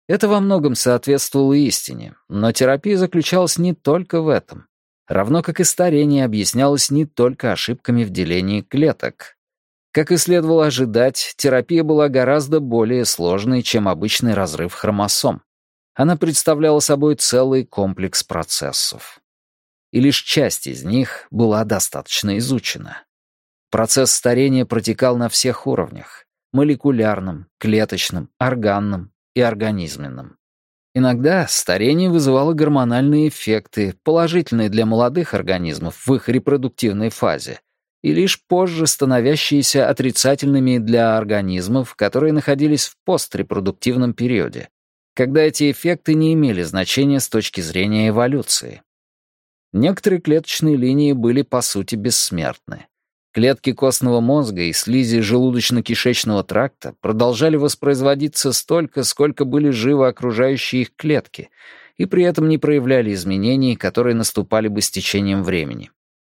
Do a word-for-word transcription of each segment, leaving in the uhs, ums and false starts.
Это во многом соответствовало истине, но терапия заключалась не только в этом. Равно как и старение объяснялось не только ошибками в делении клеток. Как и следовало ожидать, терапия была гораздо более сложной, чем обычный разрыв хромосом. Она представляла собой целый комплекс процессов. И лишь часть из них была достаточно изучена. Процесс старения протекал на всех уровнях — молекулярном, клеточном, органном и организменном. Иногда старение вызывало гормональные эффекты, положительные для молодых организмов в их репродуктивной фазе, и лишь позже становящиеся отрицательными для организмов, которые находились в пострепродуктивном периоде, когда эти эффекты не имели значения с точки зрения эволюции. Некоторые клеточные линии были по сути бессмертны. Клетки костного мозга и слизи желудочно-кишечного тракта продолжали воспроизводиться столько, сколько были живы окружающие их клетки, и при этом не проявляли изменений, которые наступали бы с течением времени.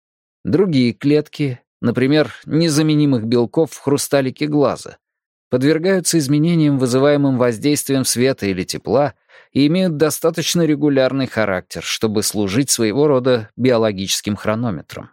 Другие клетки, например, незаменимых белков в хрусталике глаза, подвергаются изменениям, вызываемым воздействием света или тепла, и имеют достаточно регулярный характер, чтобы служить своего рода биологическим хронометром.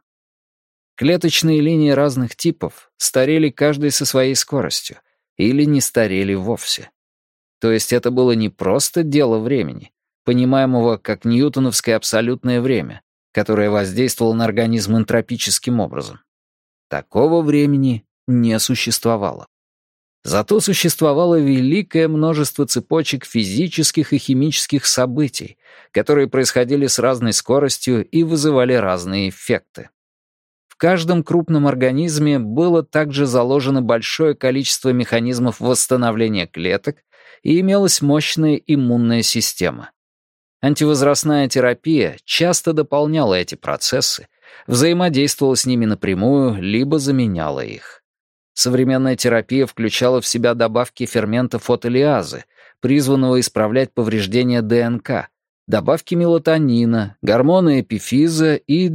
Клеточные линии разных типов старели каждой со своей скоростью или не старели вовсе. То есть это было не просто дело времени, понимаемого как ньютоновское абсолютное время, которое воздействовало на организм энтропическим образом. Такого времени не существовало. Зато существовало великое множество цепочек физических и химических событий, которые происходили с разной скоростью и вызывали разные эффекты. В каждом крупном организме было также заложено большое количество механизмов восстановления клеток и имелась мощная иммунная система. Антивозрастная терапия часто дополняла эти процессы, взаимодействовала с ними напрямую, либо заменяла их. Современная терапия включала в себя добавки фермента фотолиазы, призванного исправлять повреждения ДНК, добавки мелатонина, гормона эпифиза и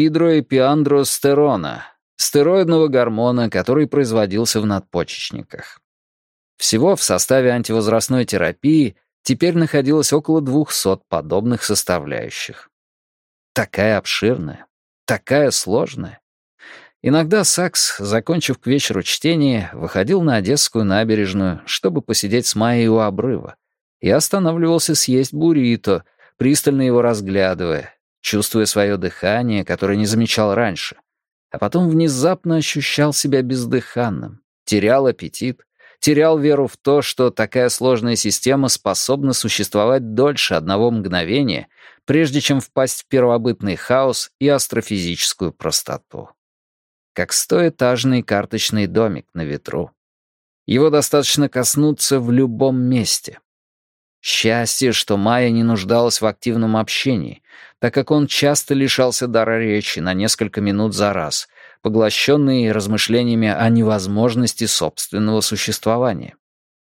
дегидроэпиандростерона, стероидного гормона, который производился в надпочечниках. Всего в составе антивозрастной терапии теперь находилось около двухсот подобных составляющих. Такая обширная, такая сложная. Иногда Сакс, закончив к вечеру чтение, выходил на Одесскую набережную, чтобы посидеть с Майей у обрыва, и останавливался съесть буррито, пристально его разглядывая, чувствуя свое дыхание, которое не замечал раньше, а потом внезапно ощущал себя бездыханным, терял аппетит, терял веру в то, что такая сложная система способна существовать дольше одного мгновения, прежде чем впасть в первобытный хаос и астрофизическую простоту. Как стоэтажный карточный домик на ветру. Его достаточно коснуться в любом месте. Счастье, что Майя не нуждалась в активном общении, так как он часто лишался дара речи на несколько минут за раз, поглощенный размышлениями о невозможности собственного существования.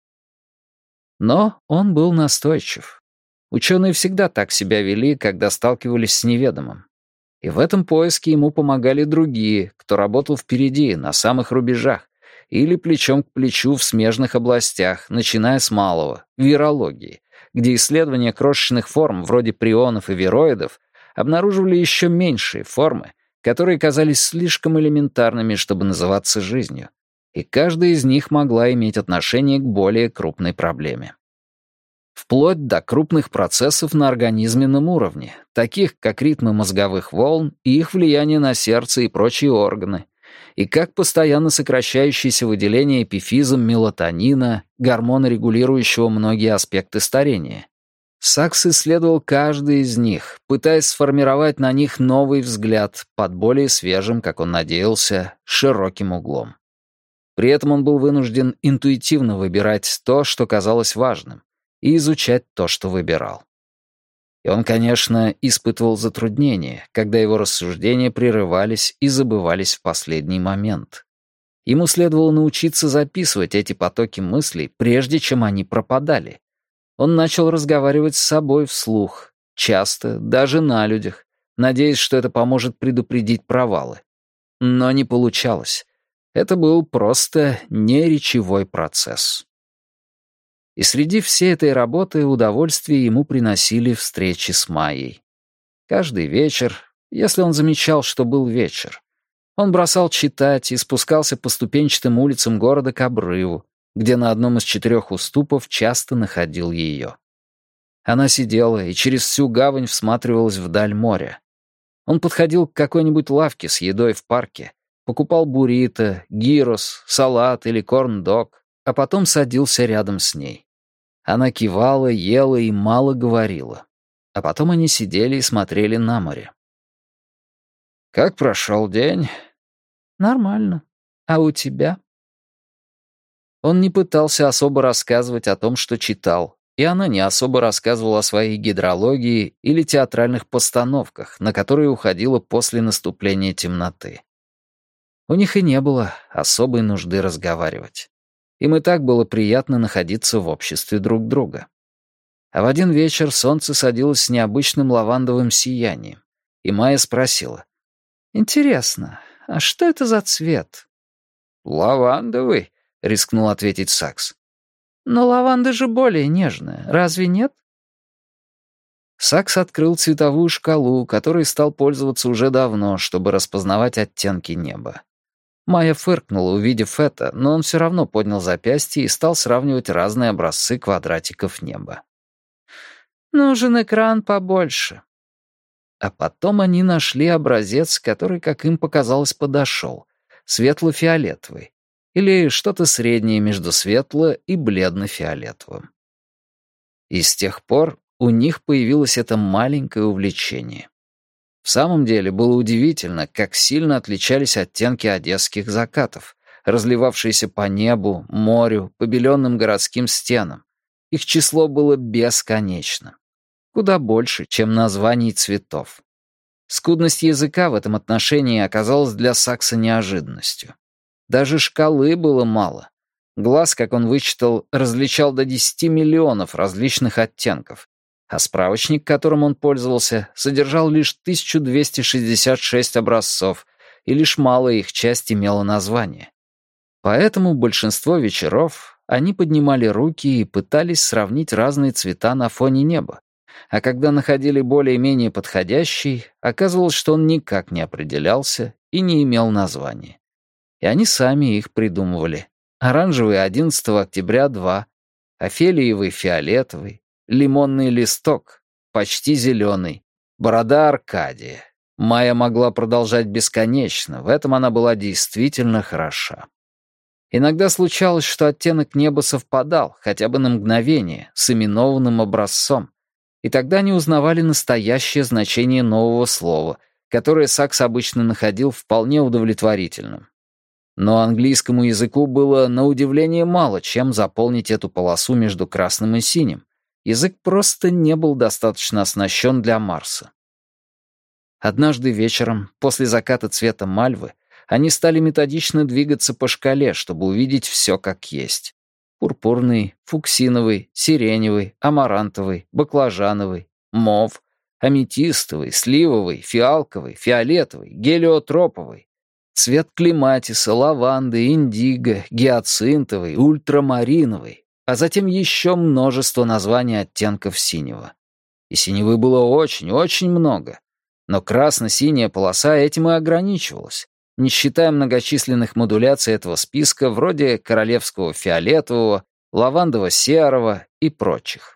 Но он был настойчив. Ученые всегда так себя вели, когда сталкивались с неведомым. И в этом поиске ему помогали другие, кто работал впереди, на самых рубежах, или плечом к плечу в смежных областях, начиная с малого, вирологии, где исследования крошечных форм вроде прионов и вироидов обнаруживали еще меньшие формы, которые казались слишком элементарными, чтобы называться жизнью, и каждая из них могла иметь отношение к более крупной проблеме. Вплоть до крупных процессов на организменном уровне, таких как ритмы мозговых волн и их влияние на сердце и прочие органы, и как постоянно сокращающееся выделение эпифизом мелатонина, гормона, регулирующего многие аспекты старения. Сакс исследовал каждый из них, пытаясь сформировать на них новый взгляд под более свежим, как он надеялся, широким углом. При этом он был вынужден интуитивно выбирать то, что казалось важным, и изучать то, что выбирал. И он, конечно, испытывал затруднения, когда его рассуждения прерывались и забывались в последний момент. Ему следовало научиться записывать эти потоки мыслей, прежде чем они пропадали. Он начал разговаривать с собой вслух, часто, даже на людях, надеясь, что это поможет предупредить провалы. Но не получалось. Это был просто неречевой процесс. И среди всей этой работы удовольствие ему приносили встречи с Майей. Каждый вечер, если он замечал, что был вечер, он бросал читать и спускался по ступенчатым улицам города к обрыву, где на одном из четырех уступов часто находил ее. Она сидела и через всю гавань всматривалась вдаль моря. Он подходил к какой-нибудь лавке с едой в парке, покупал буррито, гирос, салат или корн-дог, а потом садился рядом с ней. Она кивала, ела и мало говорила. А потом они сидели и смотрели на море. «Как прошел день?» «Нормально. А у тебя?» Он не пытался особо рассказывать о том, что читал, и она не особо рассказывала о своей гидрологии или театральных постановках, на которые уходила после наступления темноты. У них и не было особой нужды разговаривать. Им и так было приятно находиться в обществе друг друга. А в один вечер солнце садилось с необычным лавандовым сиянием, и Майя спросила: «Интересно, а что это за цвет?» «Лавандовый», — рискнул ответить Сакс. «Но лаванда же более нежная, разве нет?» Сакс открыл цветовую шкалу, которой стал пользоваться уже давно, чтобы распознавать оттенки неба. Майя фыркнула, увидев это, но он все равно поднял запястье и стал сравнивать разные образцы квадратиков неба. «Нужен экран побольше». А потом они нашли образец, который, как им показалось, подошел. Светло-фиолетовый. Или что-то среднее между светло- и бледно-фиолетовым. И с тех пор у них появилось это маленькое увлечение. В самом деле было удивительно, как сильно отличались оттенки одесских закатов, разливавшиеся по небу, морю, побеленным городским стенам. Их число было бесконечно. Куда больше, чем названий цветов. Скудность языка в этом отношении оказалась для Сакса неожиданностью. Даже шкалы было мало. Глаз, как он вычитал, различал до десяти миллионов различных оттенков, а справочник, которым он пользовался, содержал лишь тысячу двести шестьдесят шесть образцов, и лишь малая их часть имела название. Поэтому большинство вечеров они поднимали руки и пытались сравнить разные цвета на фоне неба, а когда находили более-менее подходящий, оказывалось, что он никак не определялся и не имел названия. И они сами их придумывали. Оранжевый одиннадцатого октября два, офелиевый фиолетовый, лимонный листок, почти зеленый, борода Аркадия. Майя могла продолжать бесконечно, в этом она была действительно хороша. Иногда случалось, что оттенок неба совпадал, хотя бы на мгновение, с именованным образцом, и тогда они узнавали настоящее значение нового слова, которое Сакс обычно находил вполне удовлетворительным. Но английскому языку было на удивление мало чем заполнить эту полосу между красным и синим. Язык просто не был достаточно оснащен для Марса. Однажды вечером, после заката цвета мальвы, они стали методично двигаться по шкале, чтобы увидеть все как есть. Пурпурный, фуксиновый, сиреневый, амарантовый, баклажановый, мов, аметистовый, сливовый, фиалковый, фиолетовый, гелиотроповый, цвет клематиса, лаванды, индиго, гиацинтовый, ультрамариновый, а затем еще множество названий оттенков синего. И синевы было очень-очень много. Но красно-синяя полоса этим и ограничивалась, не считая многочисленных модуляций этого списка вроде королевского фиолетового, лавандово-серого и прочих.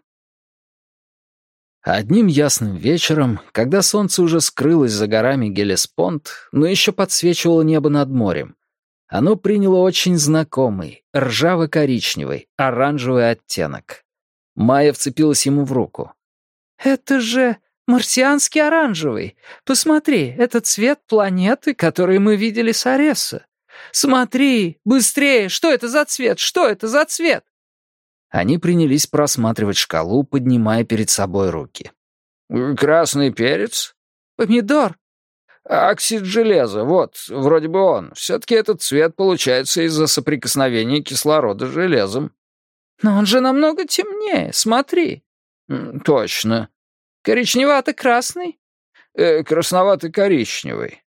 Одним ясным вечером, когда солнце уже скрылось за горами Гелеспонд, но еще подсвечивало небо над морем, оно приняло очень знакомый, ржаво-коричневый, оранжевый оттенок. Майя вцепилась ему в руку. «Это же марсианский оранжевый. Посмотри, это цвет планеты, который мы видели с Ареса. Смотри, быстрее, что это за цвет, что это за цвет?» Они принялись просматривать шкалу, поднимая перед собой руки. «Красный перец?» «Помидор?» «Оксид железа, вот, вроде бы он. Все-таки этот цвет получается из-за соприкосновения кислорода с железом». «Но он же намного темнее, смотри». «Точно». «Коричневато-красный?» э, «Красновато-коричневый».